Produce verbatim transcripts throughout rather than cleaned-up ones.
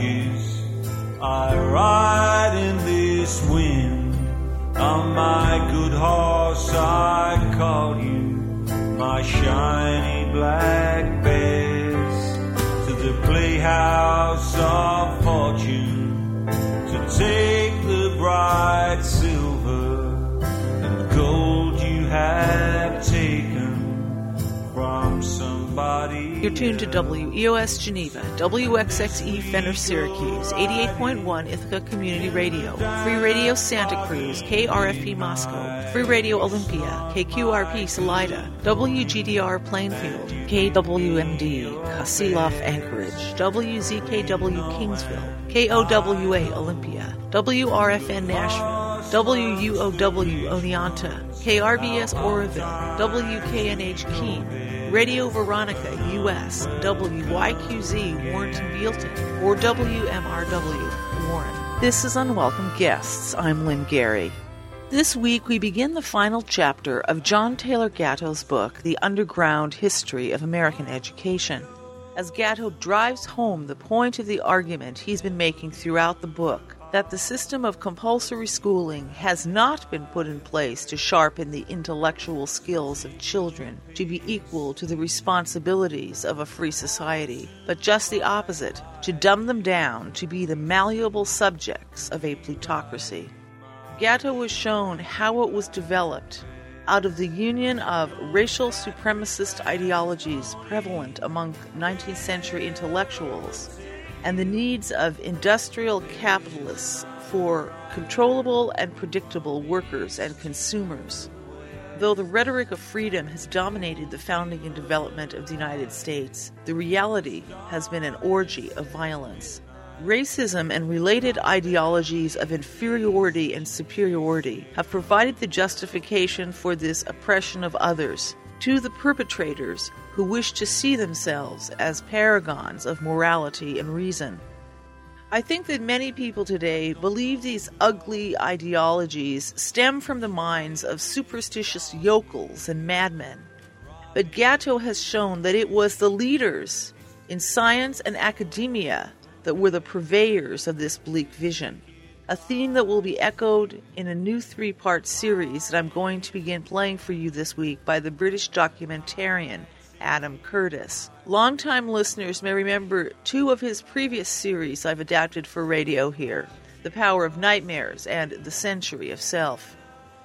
torches. I ride in this wind. On my good horse I call you, my shiny black bears, to the playhouse of fortune, to take the bright silver and gold you have taken from somebody. You're tuned to W E O S Geneva, W X X E Fenner Syracuse, eighty-eight point one Ithaca Community Radio, Free Radio Santa Cruz, K R F P Moscow, Free Radio Olympia, K Q R P Salida, W G D R Plainfield, K W M D Kasilof Anchorage, W Z K W Kingsville, K O W A Olympia, W R F N Nashville, W U O W Oneonta, K R B S Oroville, W K N H Keene, Radio Veronica, U S, W Y Q Z, Warrenton Bealton, or W M R W, Warren. This is Unwelcome Guests. I'm Lynn Gary. This week we begin the final chapter of John Taylor Gatto's book, The Underground History of American Education. As Gatto drives home the point of the argument he's been making throughout the book, that the system of compulsory schooling has not been put in place to sharpen the intellectual skills of children to be equal to the responsibilities of a free society, but just the opposite, to dumb them down to be the malleable subjects of a plutocracy. Gatto was shown how it was developed out of the union of racial supremacist ideologies prevalent among nineteenth century intellectuals and the needs of industrial capitalists for controllable and predictable workers and consumers. Though the rhetoric of freedom has dominated the founding and development of the United States, the reality has been an orgy of violence. Racism and related ideologies of inferiority and superiority have provided the justification for this oppression of others to the perpetrators who wish to see themselves as paragons of morality and reason. I think that many people today believe these ugly ideologies stem from the minds of superstitious yokels and madmen. But Gatto has shown that it was the leaders in science and academia that were the purveyors of this bleak vision, a theme that will be echoed in a new three-part series that I'm going to begin playing for you this week by the British documentarian Adam Curtis. Longtime listeners may remember two of his previous series I've adapted for radio here, The Power of Nightmares and The Century of Self.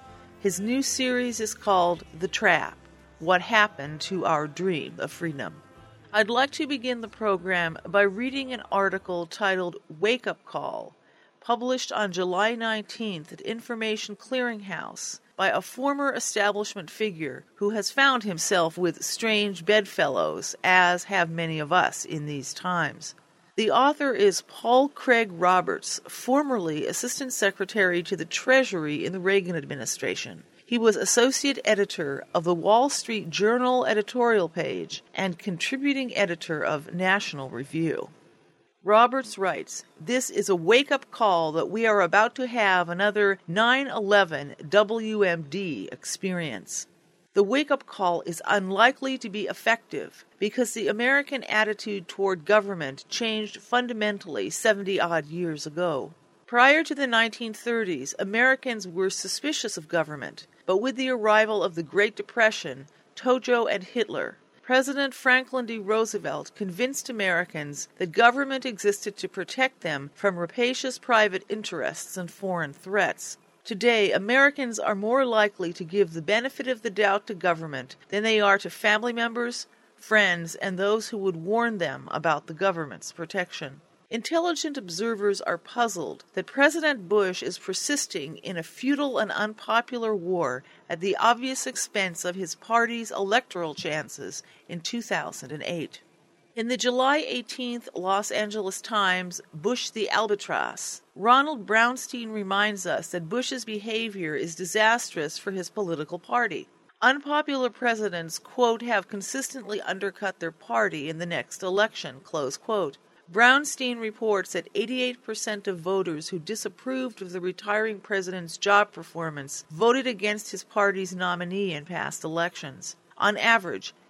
His new series is called The Trap, What Happened to Our Dream of Freedom. I'd like to begin the program by reading an article titled Wake Up Call, published on July nineteenth at Information Clearinghouse by a former establishment figure who has found himself with strange bedfellows, as have many of us in these times. The author is Paul Craig Roberts, formerly Assistant Secretary to the Treasury in the Reagan administration. He was associate editor of the Wall Street Journal editorial page and contributing editor of National Review. Roberts writes, "This is a wake-up call that we are about to have another nine eleven W M D experience. The wake-up call is unlikely to be effective because the American attitude toward government changed fundamentally seventy-odd years ago. Prior to the nineteen thirties, Americans were suspicious of government, but with the arrival of the Great Depression, Tojo and Hitler, President Franklin D. Roosevelt convinced Americans that government existed to protect them from rapacious private interests and foreign threats. Today, Americans are more likely to give the benefit of the doubt to government than they are to family members, friends, and those who would warn them about the government's protection. Intelligent observers are puzzled that President Bush is persisting in a futile and unpopular war at the obvious expense of his party's electoral chances in two thousand eight. In the July eighteenth Los Angeles Times, Bush the Albatross, Ronald Brownstein reminds us that Bush's behavior is disastrous for his political party. Unpopular presidents, quote, have consistently undercut their party in the next election, close quote. Brownstein reports that eighty-eight percent of voters who disapproved of the retiring president's job performance voted against his party's nominee in past elections. On average,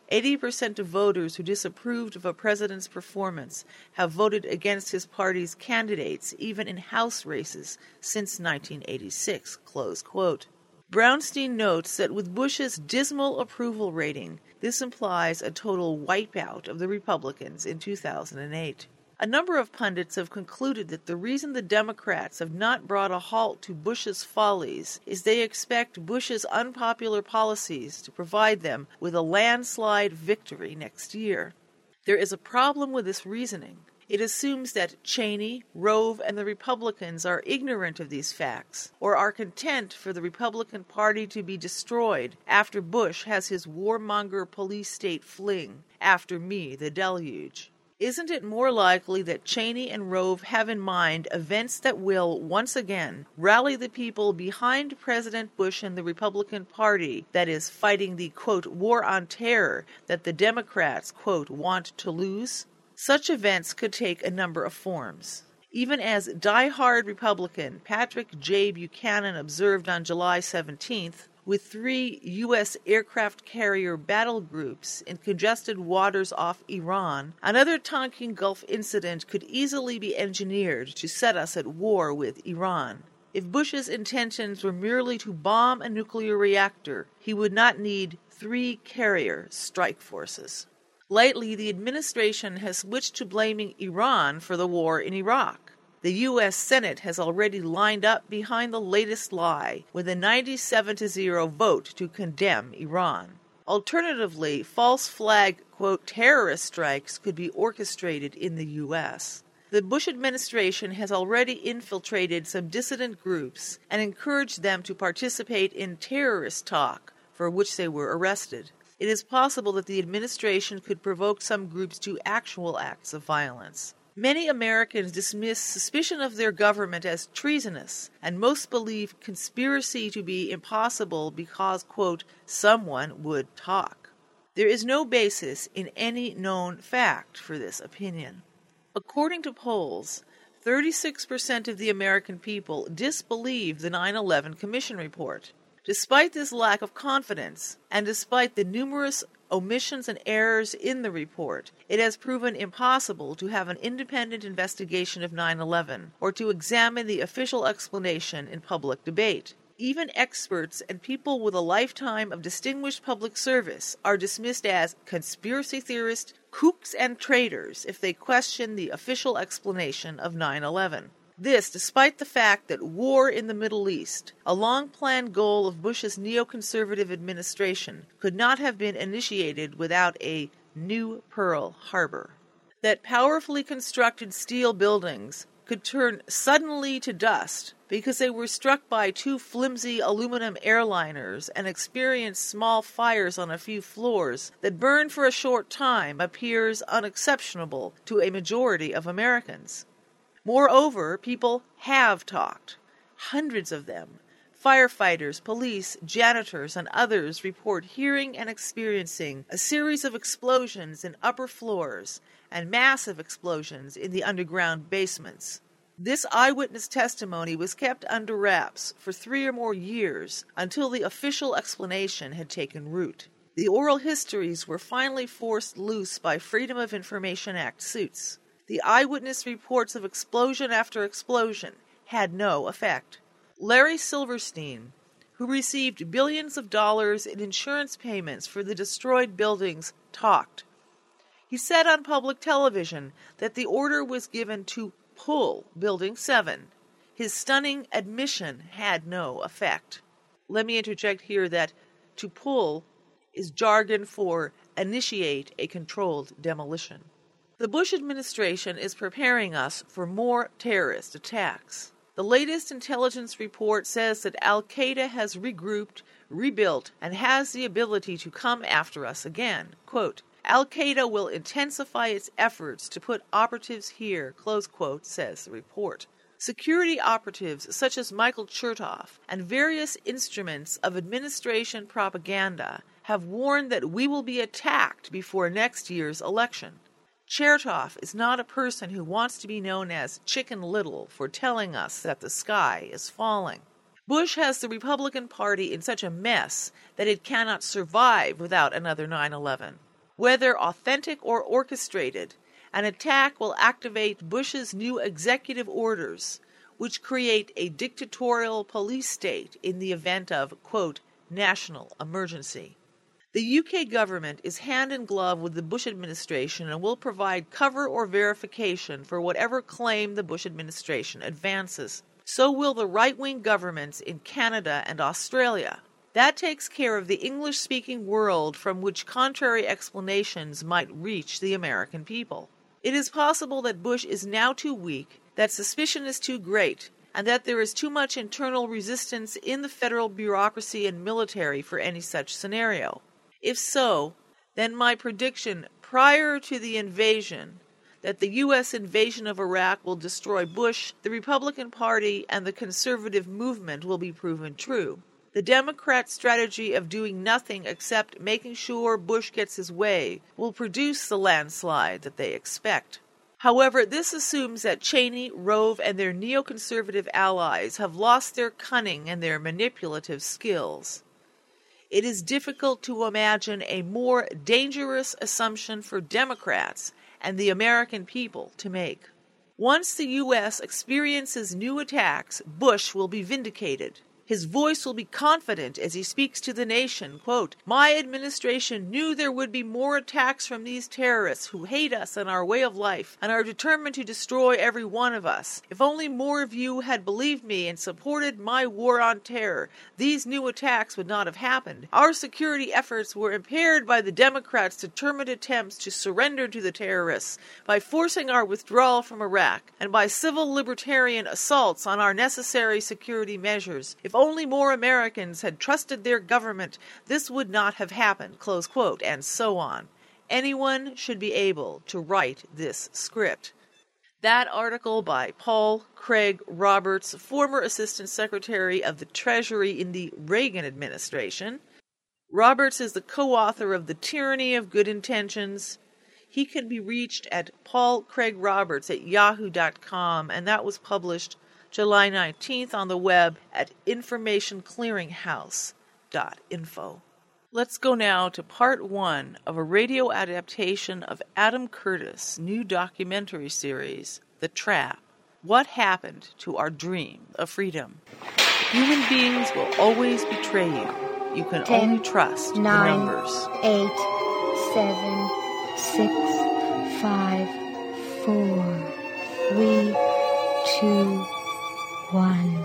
eighty percent of voters who disapproved of a president's performance have voted against his party's candidates, even in House races, since nineteen eighty-six, close quote. Brownstein notes that with Bush's dismal approval rating, this implies a total wipeout of the Republicans in two thousand eight. A number of pundits have concluded that the reason the Democrats have not brought a halt to Bush's follies is they expect Bush's unpopular policies to provide them with a landslide victory next year. There is a problem with this reasoning. It assumes that Cheney, Rove, and the Republicans are ignorant of these facts, or are content for the Republican Party to be destroyed after Bush has his warmonger police state fling, "After me, the deluge." Isn't it more likely that Cheney and Rove have in mind events that will, once again, rally the people behind President Bush and the Republican Party, that is, fighting the, quote, war on terror that the Democrats, quote, want to lose? Such events could take a number of forms. Even as die-hard Republican Patrick J. Buchanan observed on July seventeenth, with three U S aircraft carrier battle groups in congested waters off Iran, another Tonkin Gulf incident could easily be engineered to set us at war with Iran. If Bush's intentions were merely to bomb a nuclear reactor, he would not need three carrier strike forces. Lately, the administration has switched to blaming Iran for the war in Iraq. The U S Senate has already lined up behind the latest lie with a ninety-seven to zero vote to condemn Iran. Alternatively, false flag, quote, terrorist strikes could be orchestrated in the U S. The Bush administration has already infiltrated some dissident groups and encouraged them to participate in terrorist talk, for which they were arrested. It is possible that the administration could provoke some groups to actual acts of violence. Many Americans dismiss suspicion of their government as treasonous, and most believe conspiracy to be impossible because, quote, someone would talk. There is no basis in any known fact for this opinion. According to polls, thirty-six percent of the American people disbelieve the nine eleven Commission report. Despite this lack of confidence, and despite the numerous omissions and errors in the report, it has proven impossible to have an independent investigation of nine eleven or to examine the official explanation in public debate. Even experts and people with a lifetime of distinguished public service are dismissed as conspiracy theorists, kooks, and traitors if they question the official explanation of nine eleven. This despite the fact that war in the Middle East, a long-planned goal of Bush's neoconservative administration, could not have been initiated without a new Pearl Harbor. That powerfully constructed steel buildings could turn suddenly to dust because they were struck by two flimsy aluminum airliners and experienced small fires on a few floors that burned for a short time appears unexceptionable to a majority of Americans. Moreover, people have talked. Hundreds of them. Firefighters, police, janitors, and others report hearing and experiencing a series of explosions in upper floors and massive explosions in the underground basements. This eyewitness testimony was kept under wraps for three or more years until the official explanation had taken root. The oral histories were finally forced loose by Freedom of Information Act suits. The eyewitness reports of explosion after explosion had no effect. Larry Silverstein, who received billions of dollars in insurance payments for the destroyed buildings, talked. He said on public television that the order was given to pull Building seven. His stunning admission had no effect. Let me interject here that to pull is jargon for initiate a controlled demolition. The Bush administration is preparing us for more terrorist attacks. The latest intelligence report says that Al-Qaeda has regrouped, rebuilt, and has the ability to come after us again. Quote, Al-Qaeda will intensify its efforts to put operatives here, close quote, says the report. Security operatives such as Michael Chertoff and various instruments of administration propaganda have warned that we will be attacked before next year's election. Chertoff is not a person who wants to be known as Chicken Little for telling us that the sky is falling. Bush has the Republican Party in such a mess that it cannot survive without another nine eleven. Whether authentic or orchestrated, an attack will activate Bush's new executive orders, which create a dictatorial police state in the event of, quote, national emergency. The U K government is hand in glove with the Bush administration and will provide cover or verification for whatever claim the Bush administration advances. So will the right-wing governments in Canada and Australia. That takes care of the English-speaking world from which contrary explanations might reach the American people. It is possible that Bush is now too weak, that suspicion is too great, and that there is too much internal resistance in the federal bureaucracy and military for any such scenario. If so, then my prediction prior to the invasion that the U S invasion of Iraq will destroy Bush, the Republican Party, and the conservative movement will be proven true. The Democrat strategy of doing nothing except making sure Bush gets his way will produce the landslide that they expect. However, this assumes that Cheney, Rove, and their neoconservative allies have lost their cunning and their manipulative skills. It is difficult to imagine a more dangerous assumption for Democrats and the American people to make. Once the U S experiences new attacks, Bush will be vindicated. His voice will be confident as he speaks to the nation, quote, "My administration knew there would be more attacks from these terrorists who hate us and our way of life and are determined to destroy every one of us. If only more of you had believed me and supported my war on terror, these new attacks would not have happened. Our security efforts were impaired by the Democrats' determined attempts to surrender to the terrorists, by forcing our withdrawal from Iraq, and by civil libertarian assaults on our necessary security measures. If only more Americans had trusted their government, this would not have happened," close quote, and so on. Anyone should be able to write this script. That article by Paul Craig Roberts, former Assistant Secretary of the Treasury in the Reagan administration. Roberts is the co-author of The Tyranny of Good Intentions. He can be reached at paul craig roberts at yahoo dot com, and that was published July nineteenth on the web at information clearinghouse dot info. Let's go now to part one of a radio adaptation of Adam Curtis' new documentary series, The Trap. What happened to our dream of freedom? Human beings will always betray you. You can Ten, only trust nine, the numbers. Eight, seven, six, five, four, three, two, one,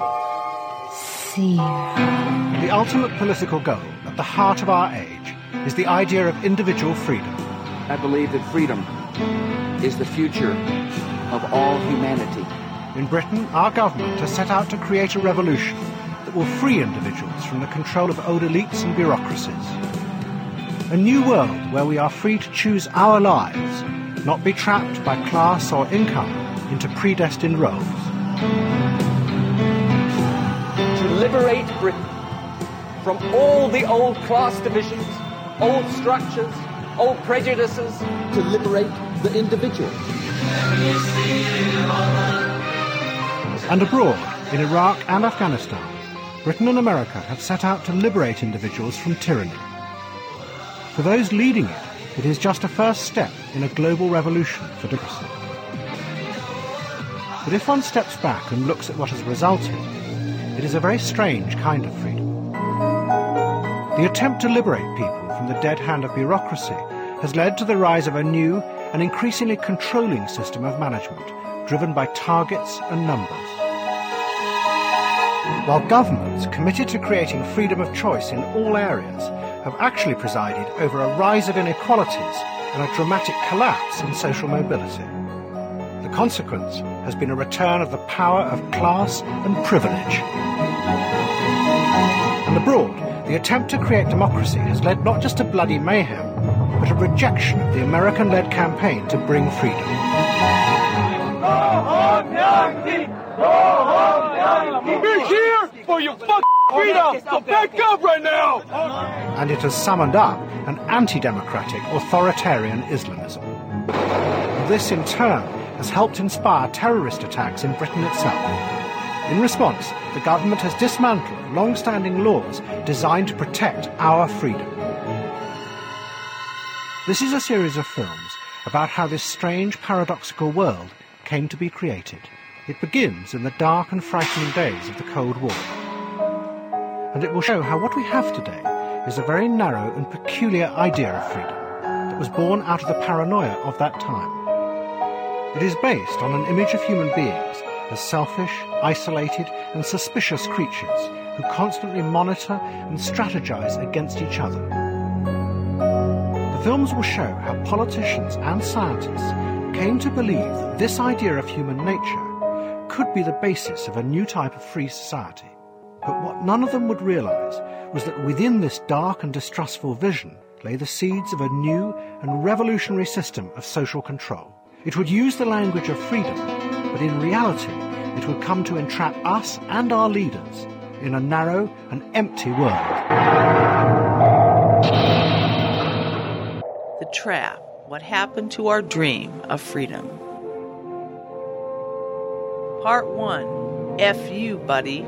zero. The ultimate political goal at the heart of our age is the idea of individual freedom. I believe that freedom is the future of all humanity. In Britain, our government has set out to create a revolution that will free individuals from the control of old elites and bureaucracies. A new world where we are free to choose our lives, not be trapped by class or income into predestined roles. To liberate Britain from all the old class divisions, old structures, old prejudices. To liberate the individual. And abroad, in Iraq and Afghanistan, Britain and America have set out to liberate individuals from tyranny. For those leading it, it is just a first step in a global revolution for democracy. But if one steps back and looks at what has resulted, it is a very strange kind of freedom. The attempt to liberate people from the dead hand of bureaucracy has led to the rise of a new and increasingly controlling system of management, driven by targets and numbers. While governments committed to creating freedom of choice in all areas have actually presided over a rise of inequalities and a dramatic collapse in social mobility. The consequence has been a return of the power of class and privilege. And abroad, the attempt to create democracy has led not just to bloody mayhem, but a rejection of the American-led campaign to bring freedom. Go home, Yankee! Go home, Yankee! We're here for your fucking freedom! So back up right now! And it has summoned up an anti-democratic authoritarian Islamism. This, in turn, has helped inspire terrorist attacks in Britain itself. In response, the government has dismantled long-standing laws designed to protect our freedom. This is a series of films about how this strange, paradoxical world came to be created. It begins in the dark and frightening days of the Cold War. And it will show how what we have today is a very narrow and peculiar idea of freedom that was born out of the paranoia of that time. It is based on an image of human beings as selfish, isolated and suspicious creatures who constantly monitor and strategize against each other. The films will show how politicians and scientists came to believe that this idea of human nature could be the basis of a new type of free society. But what none of them would realize was that within this dark and distrustful vision lay the seeds of a new and revolutionary system of social control. It would use the language of freedom, but in reality it would come to entrap us and our leaders in a narrow and empty world. The Trap. What happened to our dream of freedom? Part one. F you, buddy.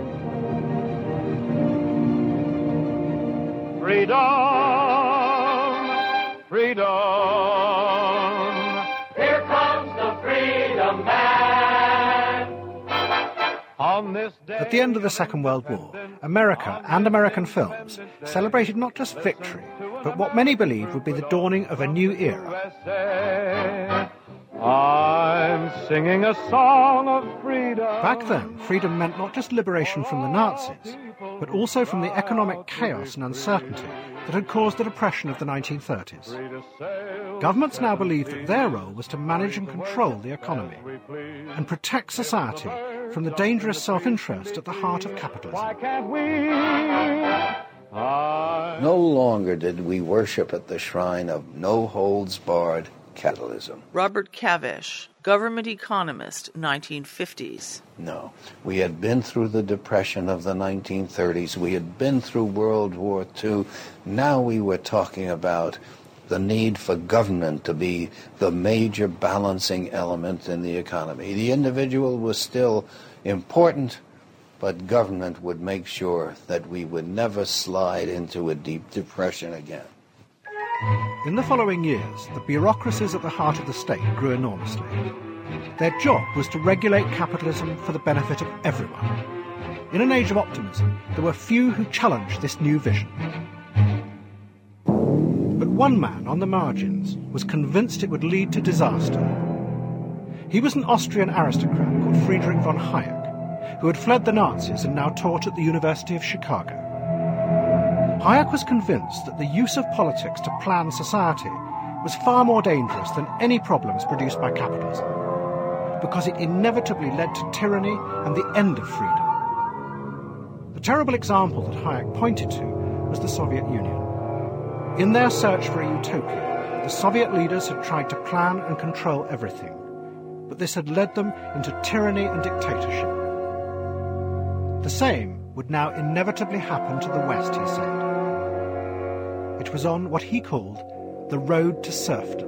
Freedom, freedom. Here comes the freedom man. On this day At the end of the Second World War, America and American films celebrated not just victory, but what many believed would be the dawning of a new era. I'm singing a song of freedom. Back then, freedom meant not just liberation from the Nazis, but also from the economic chaos and uncertainty that had caused the depression of the nineteen thirties. Governments now believed that their role was to manage and control the economy and protect society from the dangerous self-interest at the heart of capitalism. Why can't we? No longer did we worship at the shrine of no-holds-barred capitalism. Robert Cavish, government economist, nineteen fifties. No. We had been through the Depression of the nineteen thirties. We had been through World War Two. Now we were talking about the need for government to be the major balancing element in the economy. The individual was still important, but government would make sure that we would never slide into a deep depression again. In the following years, the bureaucracies at the heart of the state grew enormously. Their job was to regulate capitalism for the benefit of everyone. In an age of optimism, there were few who challenged this new vision. But one man on the margins was convinced it would lead to disaster. He was an Austrian aristocrat called Friedrich von Hayek, who had fled the Nazis and now taught at the University of Chicago. Hayek was convinced that the use of politics to plan society was far more dangerous than any problems produced by capitalism, because it inevitably led to tyranny and the end of freedom. The terrible example that Hayek pointed to was the Soviet Union. In their search for a utopia, the Soviet leaders had tried to plan and control everything, but this had led them into tyranny and dictatorship. The same would now inevitably happen to the West, he said. It was on what he called the road to serfdom.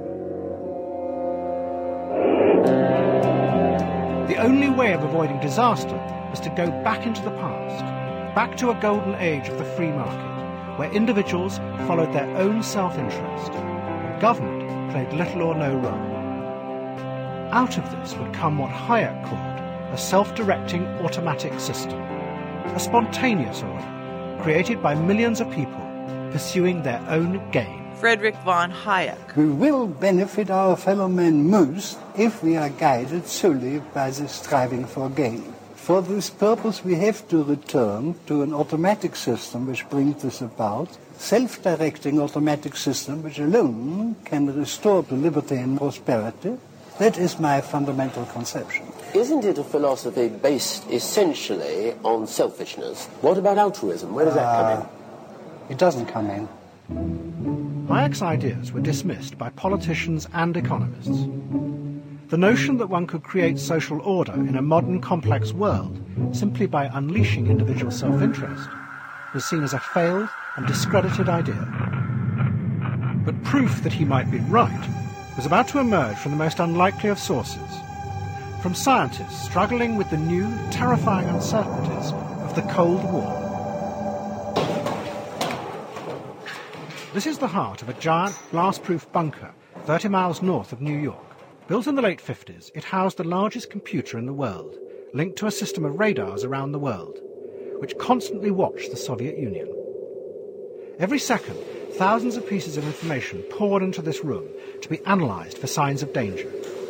The only way of avoiding disaster was to go back into the past, back to a golden age of the free market, where individuals followed their own self-interest, and government played little or no role. Out of this would come what Hayek called a self-directing automatic system, a spontaneous order created by millions of people pursuing their own gain. Friedrich von Hayek. We will benefit our fellow men most if we are guided solely by the striving for gain. For this purpose, we have to return to an automatic system which brings this about, self-directing automatic system which alone can restore to liberty and prosperity. That is my fundamental conception. Isn't it a philosophy based essentially on selfishness? What about altruism? Where does that come in? It doesn't come in. Hayek's ideas were dismissed by politicians and economists. The notion that one could create social order in a modern complex world simply by unleashing individual self-interest was seen as a failed and discredited idea. But proof that he might be right was about to emerge from the most unlikely of sources, from scientists struggling with the new, terrifying uncertainties of the Cold War. This is the heart of a giant blast-proof bunker thirty miles north of New York. Built in the late fifties, it housed the largest computer in the world, linked to a system of radars around the world, which constantly watched the Soviet Union. Every second, thousands of pieces of information poured into this room to be analysed for signs of danger.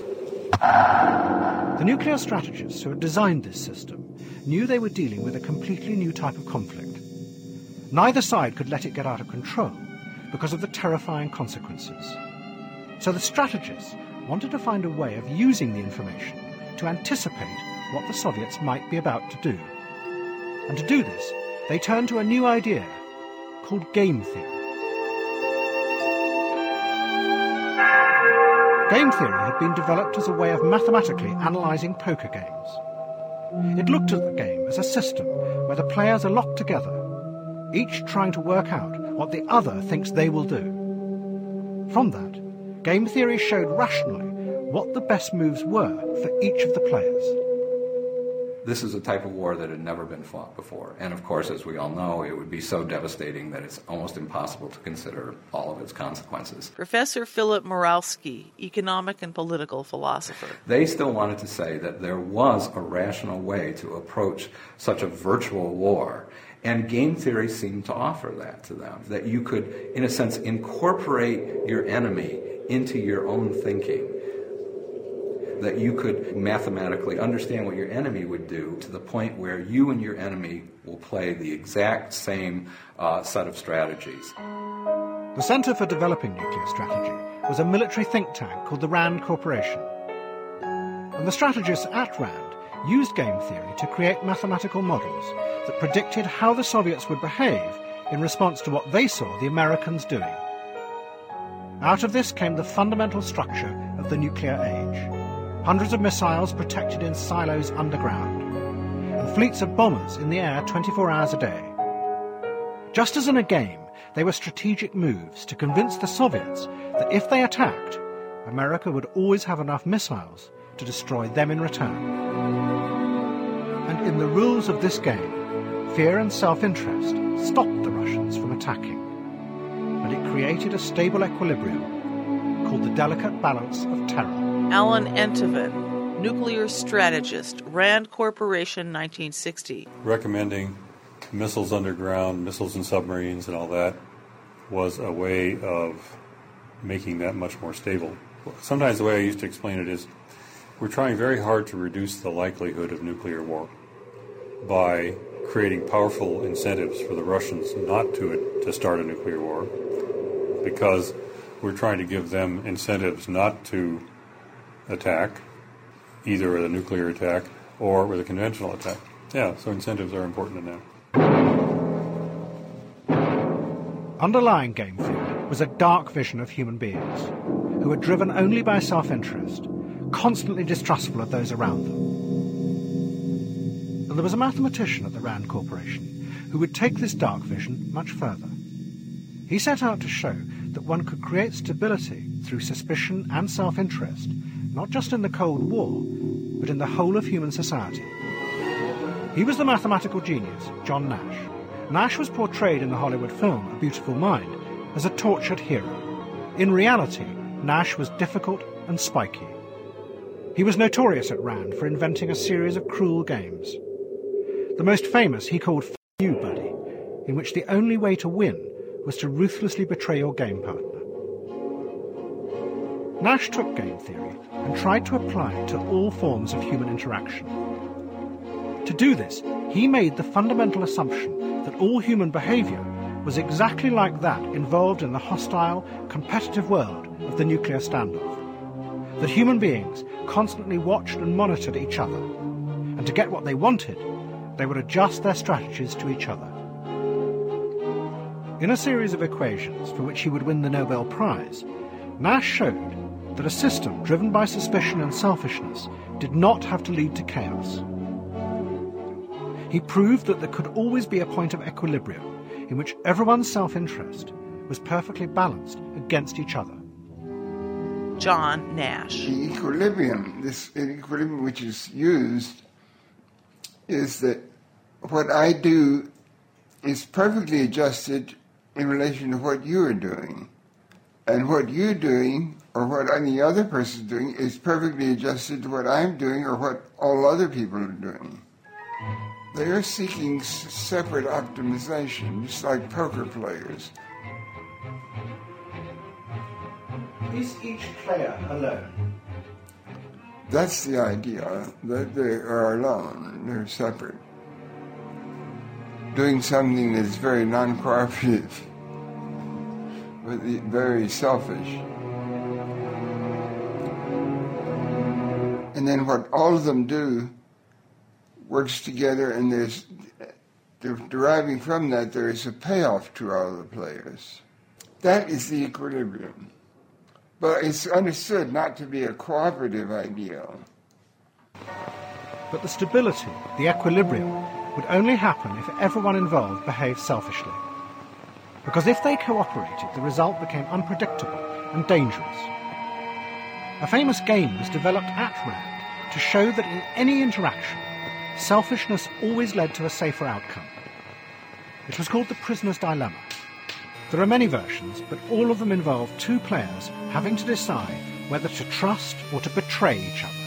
The nuclear strategists who had designed this system knew they were dealing with a completely new type of conflict. Neither side could let it get out of control because of the terrifying consequences. So the strategists wanted to find a way of using the information to anticipate what the Soviets might be about to do. And to do this, they turned to a new idea called game theory. Game theory had been developed as a way of mathematically analysing poker games. It looked at the game as a system where the players are locked together, each trying to work out what the other thinks they will do. From that, game theory showed rationally what the best moves were for each of the players. This is a type of war that had never been fought before. And of course, as we all know, it would be so devastating that it's almost impossible to consider all of its consequences. Professor Philip Moralski, economic and political philosopher. They still wanted to say that there was a rational way to approach such a virtual war. And game theory seemed to offer that to them, that you could, in a sense, incorporate your enemy into your own thinking, that you could mathematically understand what your enemy would do to the point where you and your enemy will play the exact same uh, set of strategies. The Center for Developing Nuclear Strategy was a military think tank called the RAND Corporation. And the strategists at RAND used game theory to create mathematical models that predicted how the Soviets would behave in response to what they saw the Americans doing. Out of this came the fundamental structure of the nuclear age. Hundreds of missiles protected in silos underground, and fleets of bombers in the air twenty-four hours a day. Just as in a game, they were strategic moves to convince the Soviets that if they attacked, America would always have enough missiles to destroy them in return. And in the rules of this game, fear and self-interest stopped the Russians from attacking, but it created a stable equilibrium called the delicate balance of terror. Alan Enthoven, nuclear strategist, RAND Corporation, nineteen sixty. Recommending missiles underground, missiles and submarines and all that was a way of making that much more stable. Sometimes the way I used to explain it is we're trying very hard to reduce the likelihood of nuclear war by creating powerful incentives for the Russians not to, to start a nuclear war, because we're trying to give them incentives not to attack, either with a nuclear attack or with a conventional attack. Yeah, so incentives are important in that. Underlying game theory was a dark vision of human beings who were driven only by self-interest, constantly distrustful of those around them. And there was a mathematician at the RAND Corporation who would take this dark vision much further. He set out to show that one could create stability through suspicion and self-interest, not just in the Cold War, but in the whole of human society. He was the mathematical genius, John Nash. Nash was portrayed in the Hollywood film A Beautiful Mind as a tortured hero. In reality, Nash was difficult and spiky. He was notorious at RAND for inventing a series of cruel games. The most famous he called F*** You, Buddy, in which the only way to win was to ruthlessly betray your game partner. Nash took game theory and tried to apply it to all forms of human interaction. To do this, he made the fundamental assumption that all human behaviour was exactly like that involved in the hostile, competitive world of the nuclear standoff. That human beings constantly watched and monitored each other, and to get what they wanted, they would adjust their strategies to each other. In a series of equations for which he would win the Nobel Prize, Nash showed that a system driven by suspicion and selfishness did not have to lead to chaos. He proved that there could always be a point of equilibrium in which everyone's self-interest was perfectly balanced against each other. John Nash. The equilibrium, this equilibrium which is used, is that what I do is perfectly adjusted in relation to what you are doing. And what you're doing, or what any other person is doing, is perfectly adjusted to what I'm doing or what all other people are doing. They are seeking s- separate optimization, just like poker players. Is each player alone? That's the idea, that they are alone, they're separate. Doing something that's very non-cooperative, but very selfish. And then what all of them do works together, and there's, deriving from that, there is a payoff to all the players. That is the equilibrium. But it's understood not to be a cooperative ideal. But the stability, the equilibrium, would only happen if everyone involved behaved selfishly. Because if they cooperated, the result became unpredictable and dangerous. A famous game was developed at RAND to show that in any interaction, selfishness always led to a safer outcome. It was called the prisoner's dilemma. There are many versions, but all of them involve two players having to decide whether to trust or to betray each other.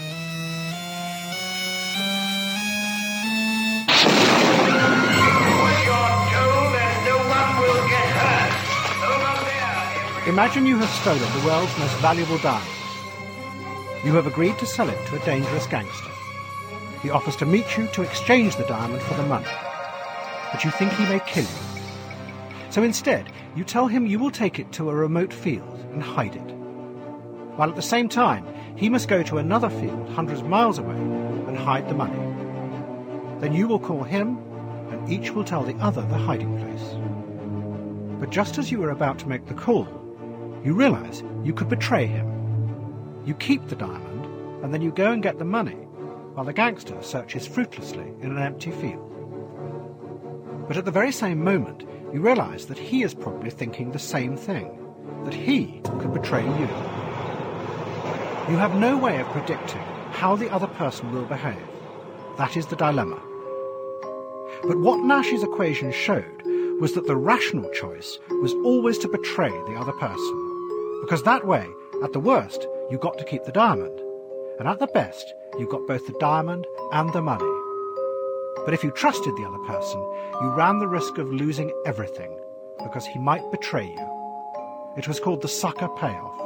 Imagine you have stolen the world's most valuable diamond. You have agreed to sell it to a dangerous gangster. He offers to meet you to exchange the diamond for the money, but you think he may kill you. So instead, you tell him you will take it to a remote field and hide it, while at the same time he must go to another field hundreds of miles away and hide the money. Then you will call him, and each will tell the other the hiding place. But just as you are about to make the call, you realize you could betray him. You keep the diamond, and then you go and get the money, while the gangster searches fruitlessly in an empty field. But at the very same moment, you realize that he is probably thinking the same thing, that he could betray you. You have no way of predicting how the other person will behave. That is the dilemma. But what Nash's equation showed was that the rational choice was always to betray the other person, because that way, at the worst, you got to keep the diamond, and at the best, you got both the diamond and the money. But if you trusted the other person, you ran the risk of losing everything, because he might betray you. It was called the sucker payoff.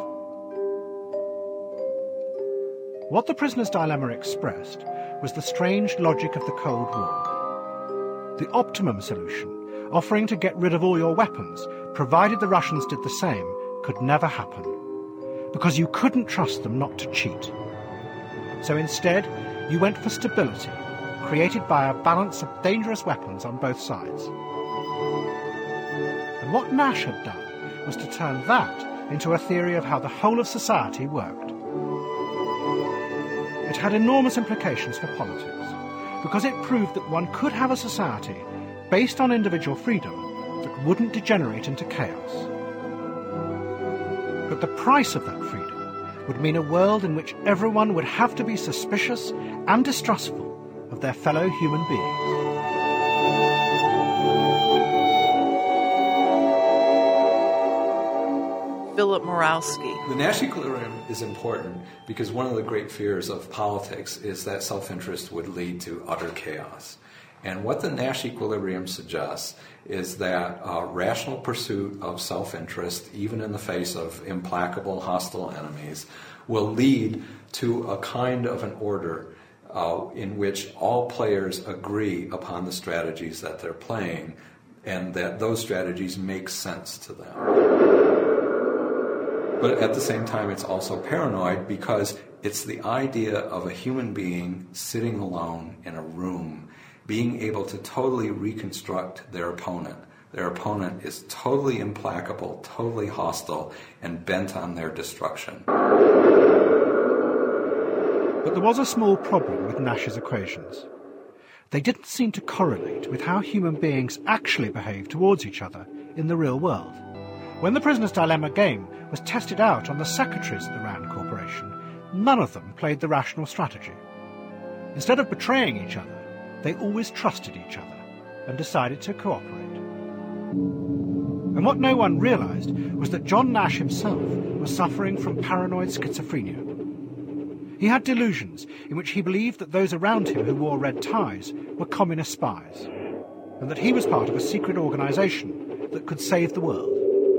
What the prisoner's dilemma expressed was the strange logic of the Cold War. The optimum solution, offering to get rid of all your weapons, provided the Russians did the same, could never happen, because you couldn't trust them not to cheat. So instead, you went for stability, created by a balance of dangerous weapons on both sides. And what Nash had done was to turn that into a theory of how the whole of society worked. It had enormous implications for politics, because it proved that one could have a society based on individual freedom that wouldn't degenerate into chaos. But the price of that freedom would mean a world in which everyone would have to be suspicious and distrustful of their fellow human beings. Philip Murawski. The Nash equilibrium is important because one of the great fears of politics is that self-interest would lead to utter chaos. And what the Nash equilibrium suggests is that uh, rational pursuit of self-interest, even in the face of implacable hostile enemies, will lead to a kind of an order uh, in which all players agree upon the strategies that they're playing and that those strategies make sense to them. But at the same time, it's also paranoid because it's the idea of a human being sitting alone in a room being able to totally reconstruct their opponent. Their opponent is totally implacable, totally hostile, and bent on their destruction. But there was a small problem with Nash's equations. They didn't seem to correlate with how human beings actually behave towards each other in the real world. When the Prisoner's Dilemma game was tested out on the secretaries of the RAND Corporation, none of them played the rational strategy. Instead of betraying each other, they always trusted each other and decided to cooperate. And what no one realised was that John Nash himself was suffering from paranoid schizophrenia. He had delusions in which he believed that those around him who wore red ties were communist spies, and that he was part of a secret organisation that could save the world.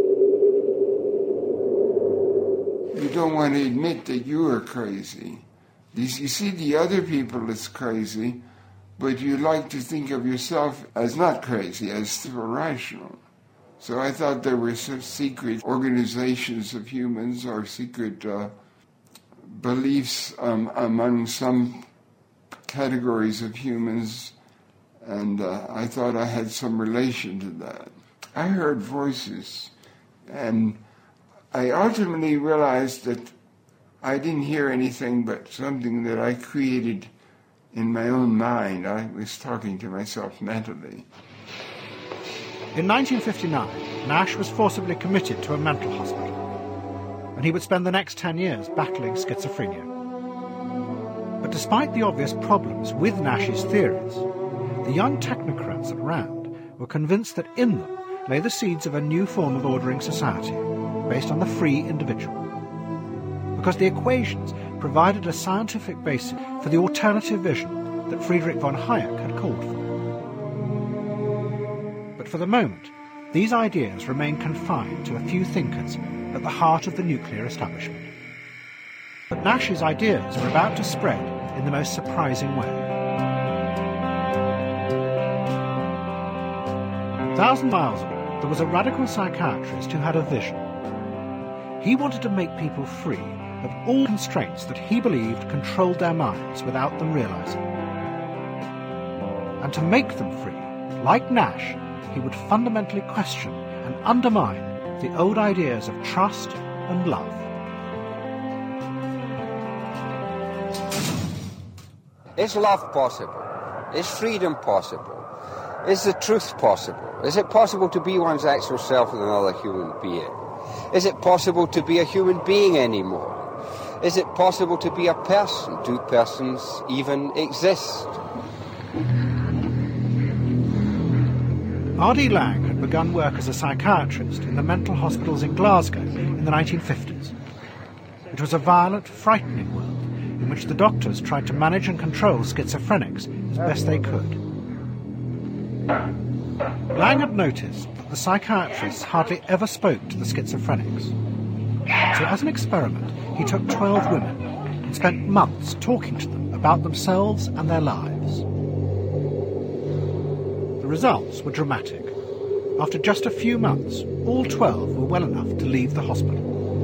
You don't want to admit that you are crazy. You see the other people as crazy, but you like to think of yourself as not crazy, as still rational. So I thought there were some secret organizations of humans or secret uh, beliefs um, among some categories of humans, and uh, I thought I had some relation to that. I heard voices, and I ultimately realized that I didn't hear anything but something that I created in my own mind. I was talking to myself mentally. In nineteen fifty-nine, Nash was forcibly committed to a mental hospital, and he would spend the next ten years battling schizophrenia. But despite the obvious problems with Nash's theories, the young technocrats at Rand were convinced that in them lay the seeds of a new form of ordering society, based on the free individual. Because the equations provided a scientific basis for the alternative vision that Friedrich von Hayek had called for. But for the moment, these ideas remain confined to a few thinkers at the heart of the nuclear establishment. But Nash's ideas were about to spread in the most surprising way. A thousand miles away, there was a radical psychiatrist who had a vision. He wanted to make people free of all constraints that he believed controlled their minds without them realizing. And to make them free, like Nash, he would fundamentally question and undermine the old ideas of trust and love. Is love possible? Is freedom possible? Is the truth possible? Is it possible to be one's actual self with another human being? Is it possible to be a human being anymore? Is it possible to be a person? Do persons even exist? R D Laing had begun work as a psychiatrist in the mental hospitals in Glasgow in the nineteen fifties. It was a violent, frightening world in which the doctors tried to manage and control schizophrenics as best they could. Laing had noticed that the psychiatrists hardly ever spoke to the schizophrenics. So as an experiment, he took twelve women and spent months talking to them about themselves and their lives. The results were dramatic. After just a few months, all twelve were well enough to leave the hospital.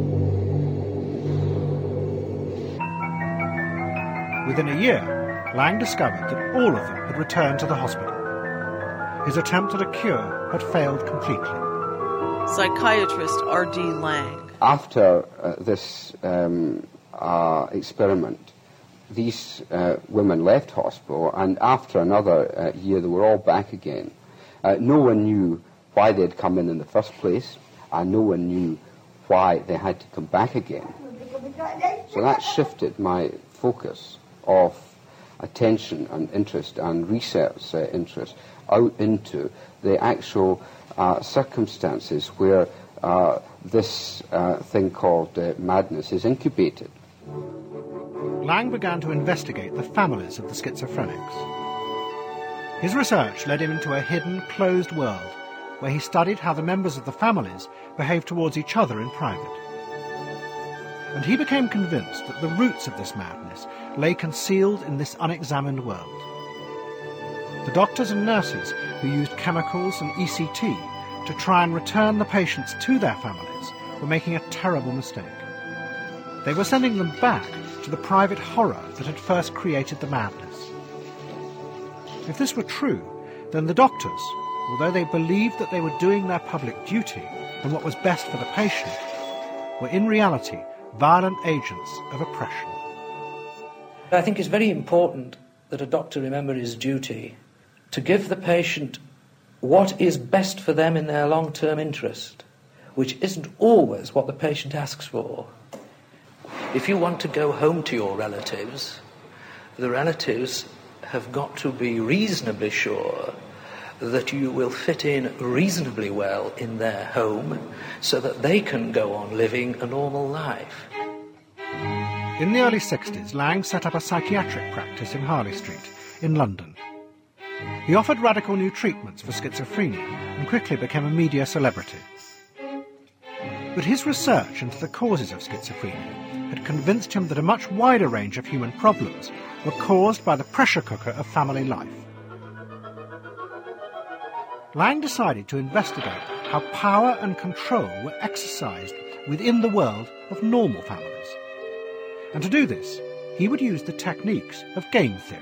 Within a year, Laing discovered that all of them had returned to the hospital. His attempt at a cure had failed completely. Psychiatrist R D Laing. After uh, this um, uh, experiment, these uh, women left hospital, and after another uh, year they were all back again. Uh, no one knew why they'd come in in the first place, and no one knew why they had to come back again. So that shifted my focus of attention and interest and research uh, interest out into the actual uh, circumstances where uh, this uh, thing called uh, madness is incubated. Laing began to investigate the families of the schizophrenics. His research led him into a hidden, closed world where he studied how the members of the families behaved towards each other in private. And he became convinced that the roots of this madness lay concealed in this unexamined world. The doctors and nurses who used chemicals and E C T to try and return the patients to their families were making a terrible mistake. They were sending them back to the private horror that had first created the madness. If this were true, then the doctors, although they believed that they were doing their public duty and what was best for the patient, were in reality violent agents of oppression. I think it's very important that a doctor remember his duty to give the patient what is best for them in their long-term interest, which isn't always what the patient asks for. If you want to go home to your relatives, the relatives have got to be reasonably sure that you will fit in reasonably well in their home so that they can go on living a normal life. In the early sixties, Lang set up a psychiatric practice in Harley Street, in London. He offered radical new treatments for schizophrenia and quickly became a media celebrity. But his research into the causes of schizophrenia had convinced him that a much wider range of human problems were caused by the pressure cooker of family life. Lang decided to investigate how power and control were exercised within the world of normal families. And to do this, he would use the techniques of game theory.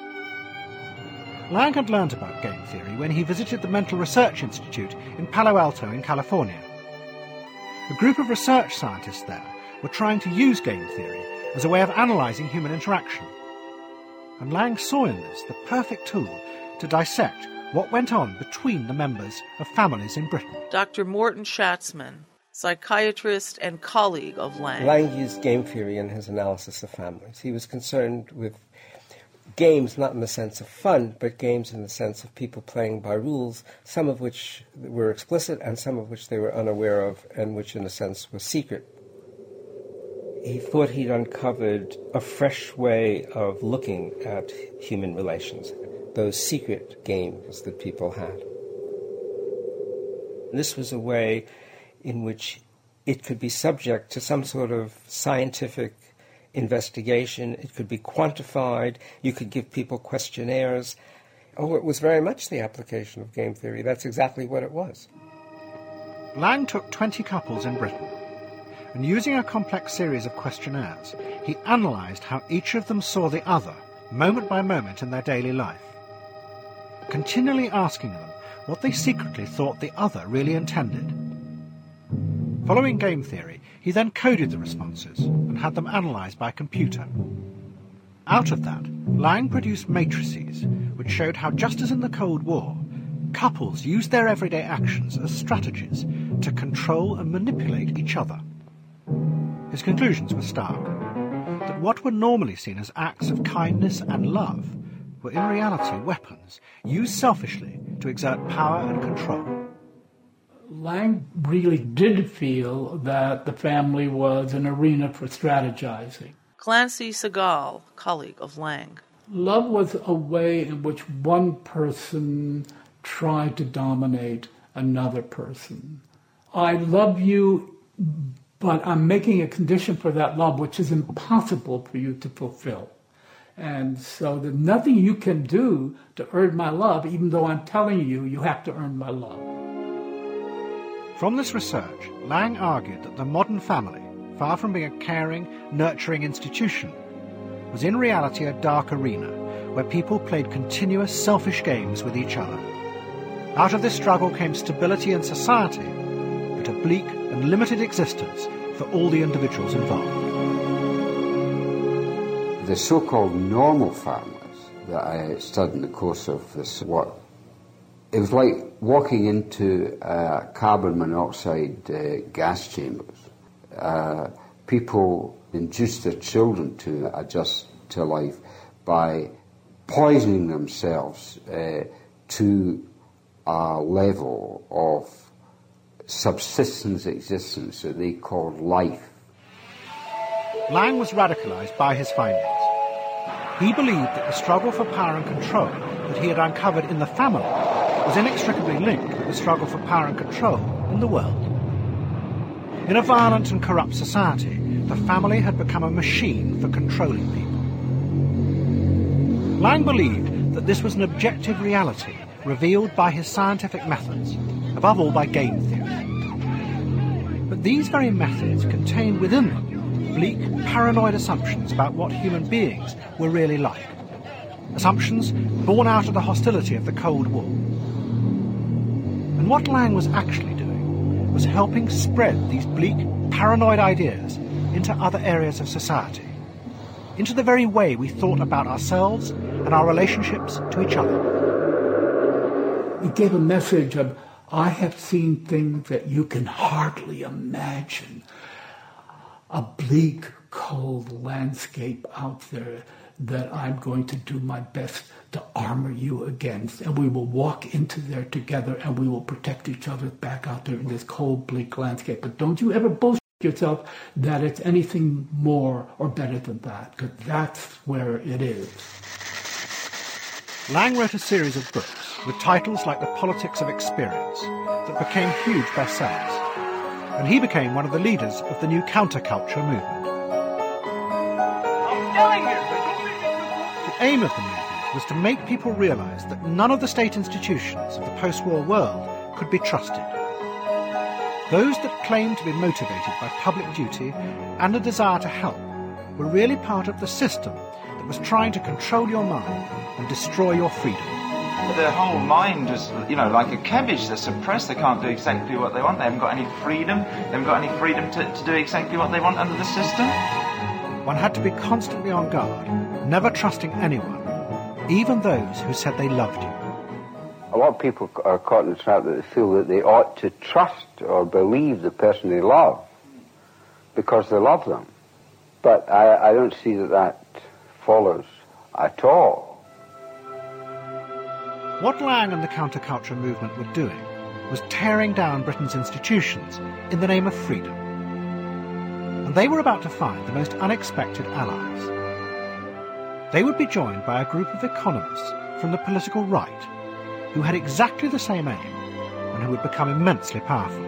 Lang had learnt about game theory when he visited the Mental Research Institute in Palo Alto in California. A group of research scientists there were trying to use game theory as a way of analysing human interaction. And Lang saw in this the perfect tool to dissect what went on between the members of families in Britain. Doctor Morton Schatzman, psychiatrist and colleague of Lang. Lang used game theory in his analysis of families. He was concerned with games not in the sense of fun, but games in the sense of people playing by rules, some of which were explicit and some of which they were unaware of, and which in a sense was secret. He thought he'd uncovered a fresh way of looking at human relations, those secret games that people had. This was a way in which it could be subject to some sort of scientific investigation. It could be quantified. You could give people questionnaires. Oh, it was very much the application of game theory. That's exactly what it was. Lang took twenty couples in Britain, and using a complex series of questionnaires, he analysed how each of them saw the other, moment by moment in their daily life, continually asking them what they secretly thought the other really intended. Following game theory, he then coded the responses and had them analysed by computer. Out of that, Lang produced matrices which showed how, just as in the Cold War, couples used their everyday actions as strategies to control and manipulate each other. His conclusions were stark, that what were normally seen as acts of kindness and love were in reality weapons used selfishly to exert power and control. Lang really did feel that the family was an arena for strategizing. Clancy Segal, colleague of Lang. Love was a way in which one person tried to dominate another person. I love you, but I'm making a condition for that love which is impossible for you to fulfill. And so there's nothing you can do to earn my love, even though I'm telling you you have to earn my love. From this research, Lang argued that the modern family, far from being a caring, nurturing institution, was in reality a dark arena where people played continuous selfish games with each other. Out of this struggle came stability in society, but a bleak and limited existence for all the individuals involved. The so-called normal families that I studied in the course of this work, it was like walking into uh, carbon monoxide uh, gas chambers. Uh, people induced their children to adjust to life by poisoning themselves uh, to a level of subsistence existence that they called life. Lang was radicalised by his findings. He believed that the struggle for power and control that he had uncovered in the family was inextricably linked with the struggle for power and control in the world. In a violent and corrupt society, the family had become a machine for controlling people. Lang believed that this was an objective reality revealed by his scientific methods, above all by game theory. But these very methods contained within them bleak, paranoid assumptions about what human beings were really like. Assumptions born out of the hostility of the Cold War. And what Lang was actually doing was helping spread these bleak, paranoid ideas into other areas of society, into the very way we thought about ourselves and our relationships to each other. It gave a message of, I have seen things that you can hardly imagine. A bleak, cold landscape out there. that I'm going to do my best to armor you against, and we will walk into there together, and we will protect each other back out there in this cold, bleak landscape. But don't you ever bullshit yourself that it's anything more or better than that, because that's where it is. Lang wrote a series of books with titles like The Politics of Experience that became huge bestsellers, and he became one of the leaders of the new counterculture movement. I'm telling you! The aim of the movement was to make people realise that none of the state institutions of the post-war world could be trusted. Those that claimed to be motivated by public duty and a desire to help were really part of the system that was trying to control your mind and destroy your freedom. Their whole mind is, you know, like a cabbage. They're suppressed. They can't do exactly what they want. They haven't got any freedom. They haven't got any freedom to, to do exactly what they want under the system. One had to be constantly on guard, never trusting anyone, even those who said they loved you. A lot of people are caught in the trap that they feel that they ought to trust or believe the person they love because they love them. But I, I don't see that that follows at all. What Lang and the counterculture movement were doing was tearing down Britain's institutions in the name of freedom. And they were about to find the most unexpected allies. They would be joined by a group of economists from the political right who had exactly the same aim and who would become immensely powerful.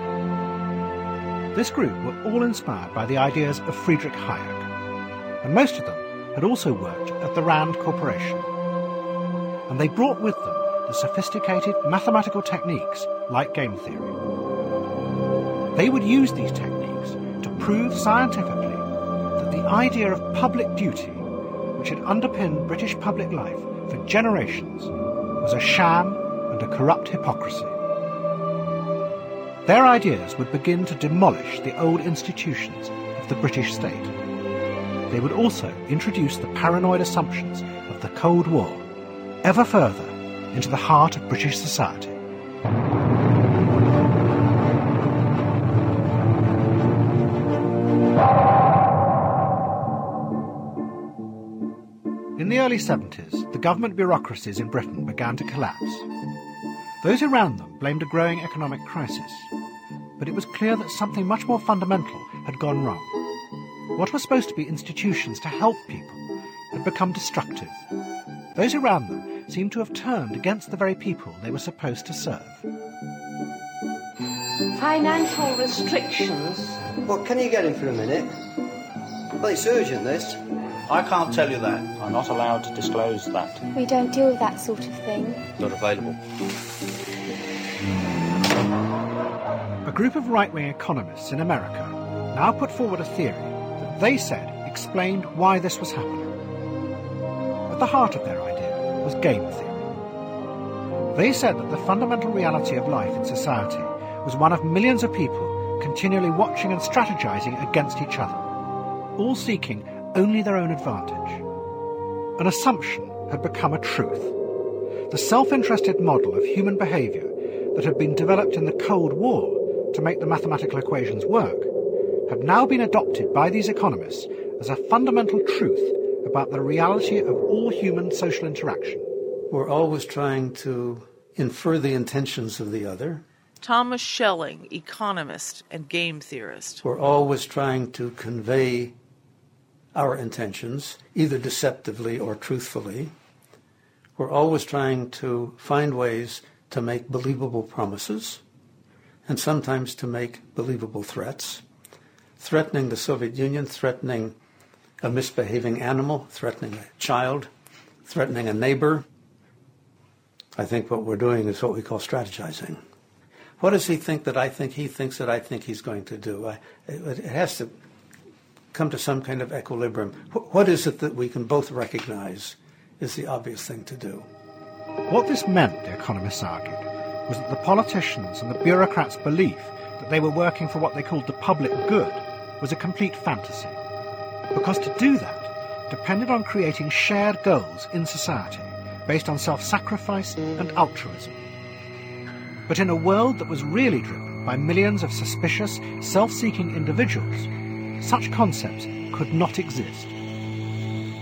This group were all inspired by the ideas of Friedrich Hayek, and most of them had also worked at the Rand Corporation. And they brought with them the sophisticated mathematical techniques like game theory. They would use these techniques to prove scientifically that the idea of public duty, which had underpinned British public life for generations, was a sham and a corrupt hypocrisy. Their ideas would begin to demolish the old institutions of the British state. They would also introduce the paranoid assumptions of the Cold War ever further into the heart of British society. In the early seventies, the government bureaucracies in Britain began to collapse. Those around them blamed a growing economic crisis, but it was clear that something much more fundamental had gone wrong. What were supposed to be institutions to help people had become destructive. Those around them seemed to have turned against the very people they were supposed to serve. Financial restrictions. Well, can you get him for a minute? Well, it's urgent, this. I can't tell you that. I'm not allowed to disclose that. We don't deal with that sort of thing. Not available. A group of right-wing economists in America now put forward a theory that they said explained why this was happening. At the heart of their idea was game theory. They said that the fundamental reality of life in society was one of millions of people continually watching and strategizing against each other, all seeking only their own advantage. An assumption had become a truth. The self-interested model of human behaviour that had been developed in the Cold War to make the mathematical equations work had now been adopted by these economists as a fundamental truth about the reality of all human social interaction. We're always trying to infer the intentions of the other. Thomas Schelling, economist and game theorist. We're always trying to convey our intentions, either deceptively or truthfully. We're always trying to find ways to make believable promises and sometimes to make believable threats, threatening the Soviet Union, threatening a misbehaving animal, threatening a child, threatening a neighbor. I think what we're doing is what we call strategizing. What does he think that I think he thinks that I think he's going to do? I, it, it has to come to some kind of equilibrium. What is it that we can both recognize is the obvious thing to do? What this meant, the economists argued, was that the politicians and the bureaucrats' belief that they were working for what they called the public good was a complete fantasy. Because to do that depended on creating shared goals in society based on self-sacrifice and altruism. But in a world that was really driven by millions of suspicious, self-seeking individuals, such concepts could not exist.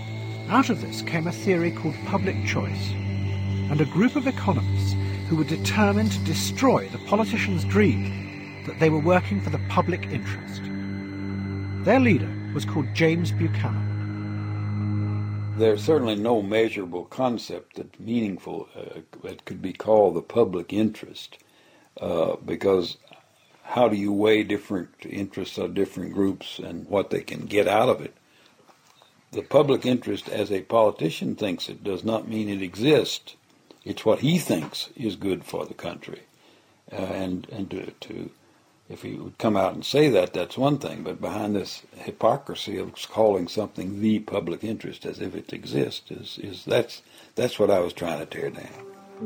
Out of this came a theory called public choice, and a group of economists who were determined to destroy the politicians' dream that they were working for the public interest. Their leader was called James Buchanan. There's certainly no measurable concept that's meaningful uh, that could be called the public interest, uh, because how do you weigh different interests of different groups and what they can get out of it? The public interest, as a politician thinks it, does not mean it exists. It's what he thinks is good for the country. Uh, and and to, to if he would come out and say that, that's one thing. But behind this hypocrisy of calling something the public interest as if it exists, is, is that's that's what I was trying to tear down.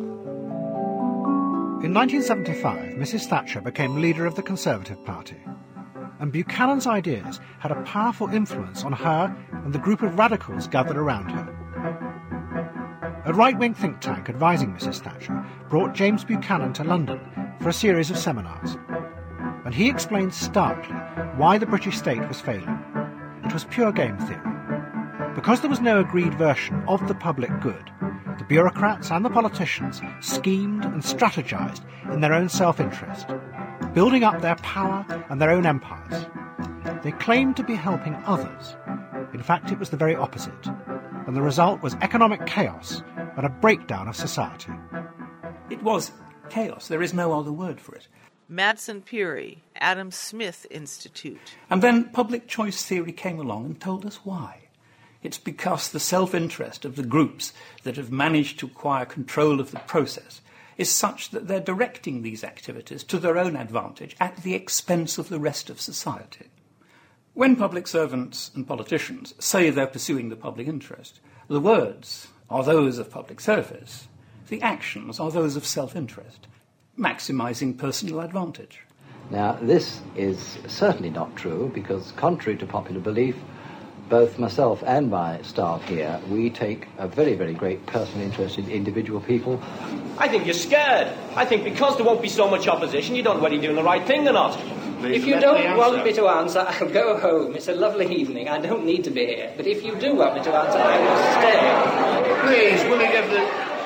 In nineteen seventy-five, Missus Thatcher became leader of the Conservative Party, and Buchanan's ideas had a powerful influence on her and the group of radicals gathered around her. A right-wing think tank advising Missus Thatcher brought James Buchanan to London for a series of seminars, and he explained starkly why the British state was failing. It was pure game theory. Because there was no agreed version of the public good, the bureaucrats and the politicians schemed and strategized in their own self-interest, building up their power and their own empires. They claimed to be helping others. In fact, it was the very opposite, and the result was economic chaos and a breakdown of society. It was chaos. There is no other word for it. Madsen Peary, Adam Smith Institute. And then public choice theory came along and told us why. It's because the self-interest of the groups that have managed to acquire control of the process is such that they're directing these activities to their own advantage at the expense of the rest of society. When public servants and politicians say they're pursuing the public interest, the words are those of public service, the actions are those of self-interest, maximising personal advantage. Now, this is certainly not true because, contrary to popular belief, both myself and my staff here, we take a very, very great personal interest in individual people. I think you're scared. I think because there won't be so much opposition, you don't know whether you're doing the right thing or not. Please, if you don't want me to answer, I'll go home. It's a lovely evening. I don't need to be here. But if you do want me to answer, I will stay. Please, will you give the...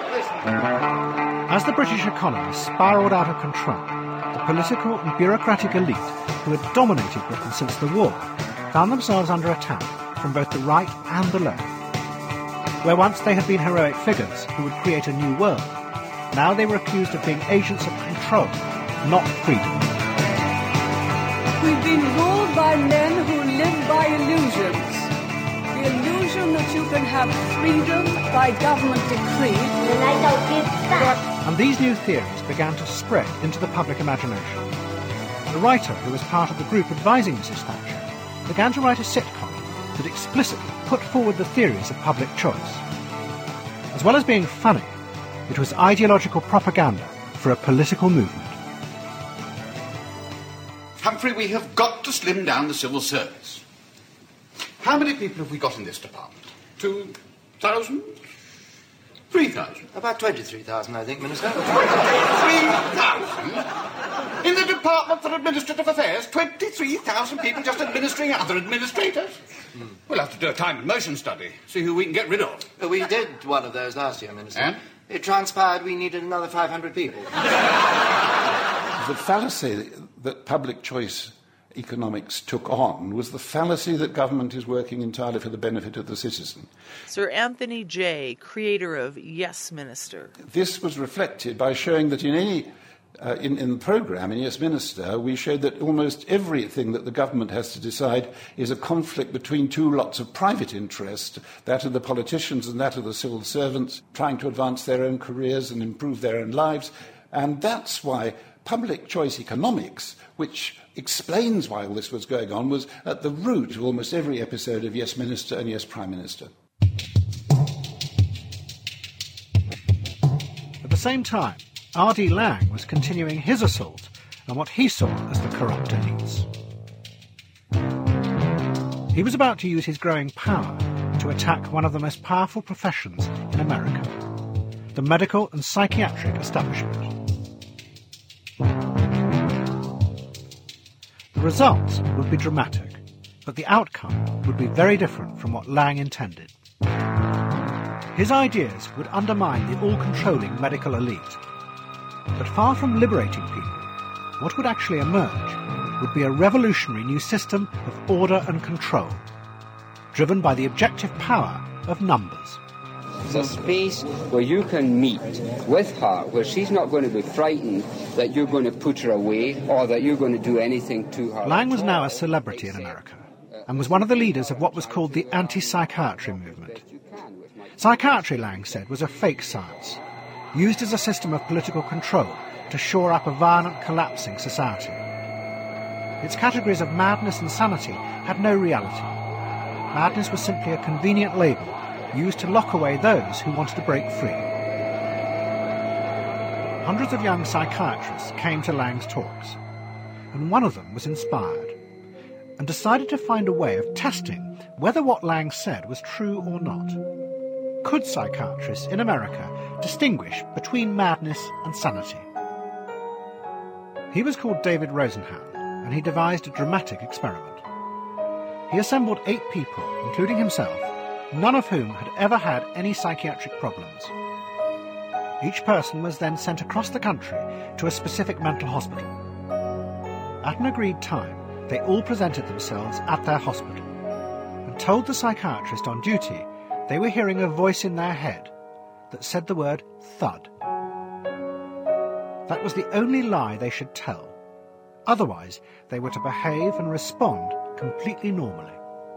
As the British economy spiralled out of control, the political and bureaucratic elite who had dominated Britain since the war found themselves under attack from both the right and the left. Where once they had been heroic figures who would create a new world, now they were accused of being agents of control, not freedom. We've been ruled by men who live by illusions. The illusion that you can have freedom by government decree. And I don't give that. And these new theories began to spread into the public imagination. The writer who was part of the group advising Missus Thatcher began to write a sitcom that explicitly put forward the theories of public choice. As well as being funny, it was ideological propaganda for a political movement. Humphrey, we have got to slim down the civil service. How many people have we got in this department? Two thousand? Three thousand? About twenty-three thousand, I think, Minister. twenty-three thousand? In the Department for Administrative Affairs, twenty-three thousand people just administering other administrators? Hmm. We'll have to do a time and motion study, see who we can get rid of. But we did one of those last year, Minister. And? It transpired we needed another five hundred people. The fallacy that public choice economics took on was the fallacy that government is working entirely for the benefit of the citizen. Sir Anthony Jay, creator of Yes Minister. This was reflected by showing that in any uh, in, in the programme, in Yes Minister, we showed that almost everything that the government has to decide is a conflict between two lots of private interest, that of the politicians and that of the civil servants, trying to advance their own careers and improve their own lives. And that's why public choice economics, which explains why all this was going on, was at the root of almost every episode of Yes Minister and Yes Prime Minister. At the same time, R D Laing was continuing his assault on what he saw as the corrupt elites. He was about to use his growing power to attack one of the most powerful professions in America, the medical and psychiatric establishment. The results would be dramatic, but the outcome would be very different from what Laing intended. His ideas would undermine the all-controlling medical elite. But far from liberating people, what would actually emerge would be a revolutionary new system of order and control, driven by the objective power of numbers. It's a space where you can meet with her, where she's not going to be frightened that you're going to put her away or that you're going to do anything to her. Lang was now a celebrity in America and was one of the leaders of what was called the anti-psychiatry movement. Psychiatry, Lang said, was a fake science, used as a system of political control to shore up a violent, collapsing society. Its categories of madness and sanity had no reality. Madness was simply a convenient label used to lock away those who wanted to break free. Hundreds of young psychiatrists came to Lang's talks, and one of them was inspired and decided to find a way of testing whether what Lang said was true or not. Could psychiatrists in America distinguish between madness and sanity? He was called David Rosenhan, and he devised a dramatic experiment. He assembled eight people, including himself, none of whom had ever had any psychiatric problems. Each person was then sent across the country to a specific mental hospital. At an agreed time, they all presented themselves at their hospital and told the psychiatrist on duty they were hearing a voice in their head that said the word thud. That was the only lie they should tell. Otherwise, they were to behave and respond completely normally.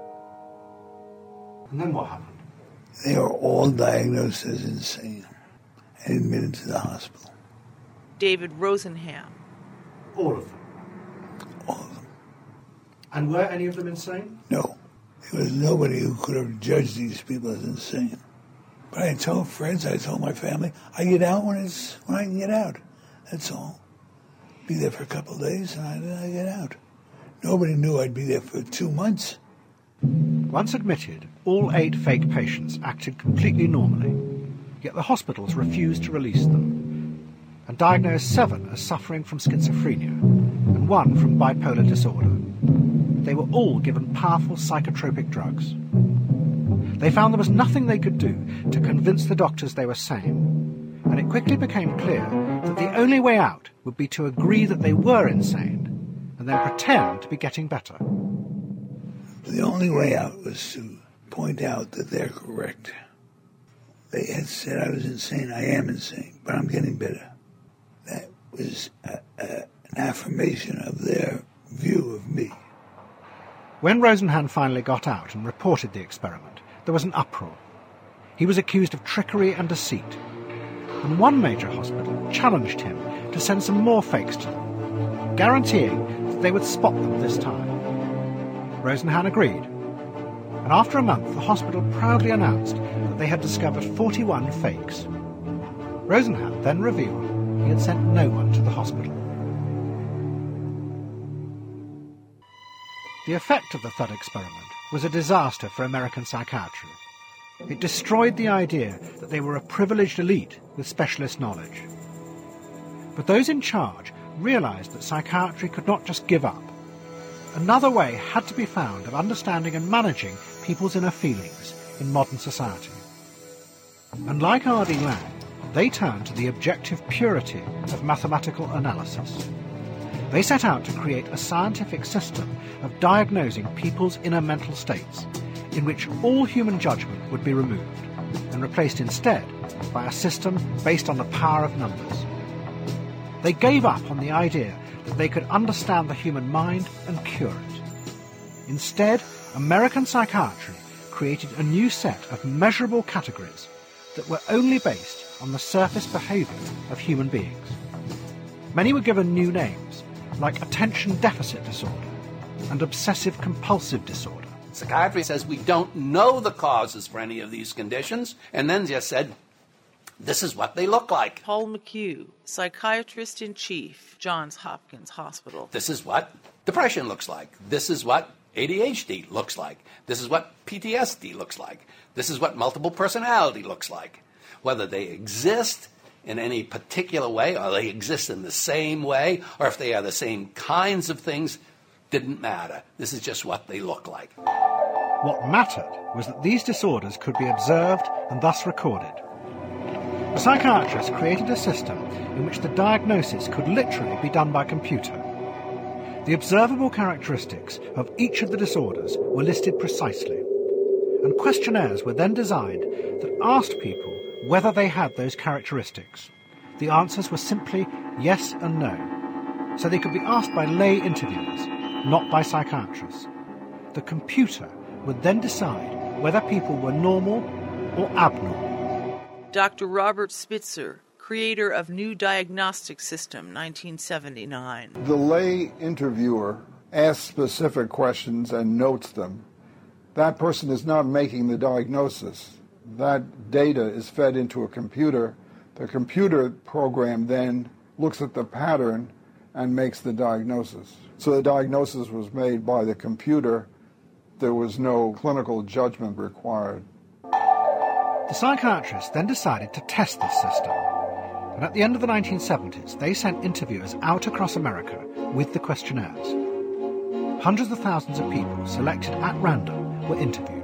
And then what happened? They were all diagnosed as insane and admitted to the hospital. David Rosenhan. All of them? All of them. And were any of them insane? No. There was nobody who could have judged these people as insane. But I told friends, I told my family, I get out when it's when I can get out. That's all. Be there for a couple of days and I, then I get out. Nobody knew I'd be there for two months. Once admitted, all eight fake patients acted completely normally, yet the hospitals refused to release them, and diagnosed seven as suffering from schizophrenia and one from bipolar disorder. They were all given powerful psychotropic drugs. They found there was nothing they could do to convince the doctors they were sane, and it quickly became clear that the only way out would be to agree that they were insane and then pretend to be getting better. The only way out was to point out that they're correct. They had said I was insane. I am insane, but I'm getting better. That was a, a, an affirmation of their view of me. When Rosenhan finally got out and reported the experiment, there was an uproar. He was accused of trickery and deceit, and one major hospital challenged him to send some more fakes to them, guaranteeing that they would spot them this time. Rosenhan agreed, and after a month the hospital proudly announced that they had discovered forty-one fakes. Rosenhan then revealed he had sent no one to the hospital. The effect of the Thud experiment was a disaster for American psychiatry. It destroyed the idea that they were a privileged elite with specialist knowledge. But those in charge realized that psychiatry could not just give up. Another way had to be found of understanding and managing people's inner feelings in modern society. And like R D Lang, they turned to the objective purity of mathematical analysis. They set out to create a scientific system of diagnosing people's inner mental states, in which all human judgment would be removed and replaced instead by a system based on the power of numbers. They gave up on the idea that they could understand the human mind and cure it. Instead, American psychiatry created a new set of measurable categories that were only based on the surface behavior of human beings. Many were given new names, like attention deficit disorder and obsessive-compulsive disorder. Psychiatry says we don't know the causes for any of these conditions, and then just said, this is what they look like. Paul McHugh, psychiatrist-in-chief, Johns Hopkins Hospital. This is what depression looks like. This is what A D H D looks like. This is what P T S D looks like. This is what multiple personality looks like. Whether they exist in any particular way, or they exist in the same way, or if they are the same kinds of things, didn't matter. This is just what they look like. What mattered was that these disorders could be observed and thus recorded. The psychiatrists created a system in which the diagnosis could literally be done by computer. The observable characteristics of each of the disorders were listed precisely, and questionnaires were then designed that asked people whether they had those characteristics. The answers were simply yes and no, so they could be asked by lay interviewers, not by psychiatrists. The computer would then decide whether people were normal or abnormal. Doctor Robert Spitzer, creator of New Diagnostic System, nineteen seventy-nine. The lay interviewer asks specific questions and notes them. That person is not making the diagnosis. That data is fed into a computer. The computer program then looks at the pattern and makes the diagnosis. So the diagnosis was made by the computer. There was no clinical judgment required. The psychiatrists then decided to test this system, and at the end of the nineteen seventies, they sent interviewers out across America with the questionnaires. Hundreds of thousands of people selected at random were interviewed.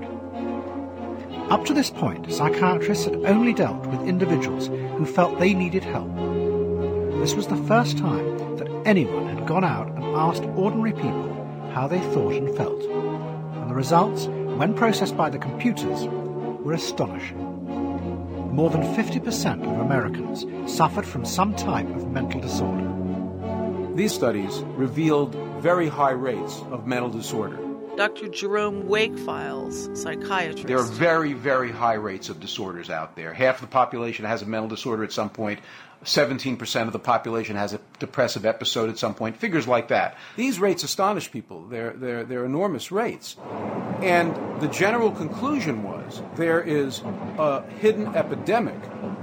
Up to this point, psychiatrists had only dealt with individuals who felt they needed help. This was the first time that anyone had gone out and asked ordinary people how they thought and felt, and the results, when processed by the computers, were astonishing. More than fifty percent of Americans suffered from some type of mental disorder. These studies revealed very high rates of mental disorder. Doctor Jerome Wakefiles, psychiatrist. There are very, very high rates of disorders out there. Half the population has a mental disorder at some point. seventeen percent of the population has a depressive episode at some point. Figures like that. These rates astonish people. They're, they're, they're enormous rates. And the general conclusion was there is a hidden epidemic.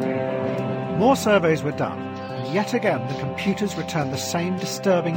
More surveys were done, and yet again the computers returned the same disturbing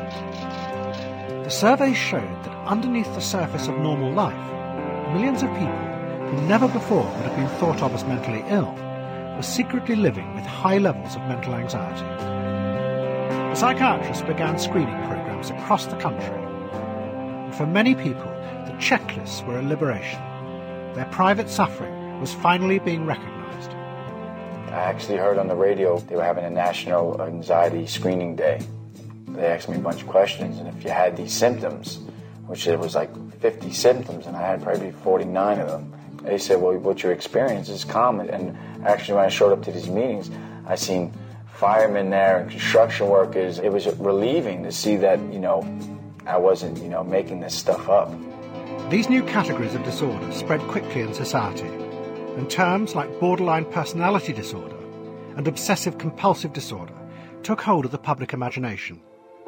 data. The surveys showed that underneath the surface of normal life, millions of people who never before would have been thought of as mentally ill were secretly living with high levels of mental anxiety. The psychiatrists began screening programs across the country, and for many people, the checklists were a liberation. Their private suffering was finally being recognized. I actually heard on the radio they were having a national anxiety screening day. They asked me a bunch of questions, and if you had these symptoms, which it was like fifty symptoms, and I had probably forty-nine of them, they said, well, what your experience is common. And actually, when I showed up to these meetings, I seen firemen there and construction workers. It was relieving to see that, you know, I wasn't, you know, making this stuff up. These new categories of disorder spread quickly in society, and terms like borderline personality disorder and obsessive-compulsive disorder took hold of the public imagination.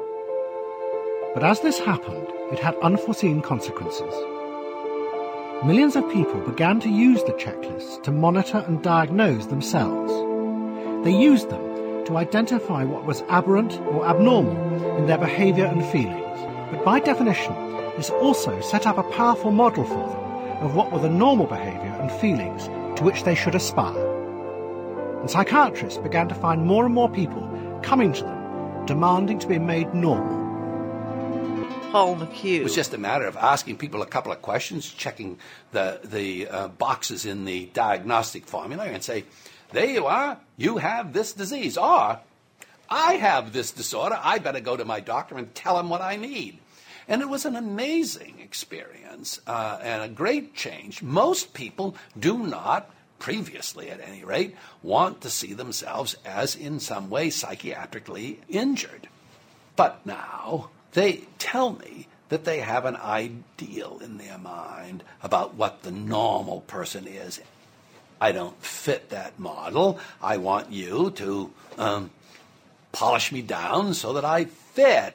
But as this happened, it had unforeseen consequences. Millions of people began to use the checklists to monitor and diagnose themselves. They used them to identify what was aberrant or abnormal in their behaviour and feelings. But by definition, this also set up a powerful model for them of what were the normal behaviour and feelings to which they should aspire. And psychiatrists began to find more and more people coming to them, demanding to be made normal. Paul McHugh. It was just a matter of asking people a couple of questions, checking the, the uh, boxes in the diagnostic formulary and say, there you are, you have this disease, or I have this disorder, I better go to my doctor and tell him what I need. And it was an amazing experience uh, and a great change. Most people do not, previously at any rate, want to see themselves as in some way psychiatrically injured. But now they tell me that they have an ideal in their mind about what the normal person is. I don't fit that model. I want you to um, polish me down so that I fit.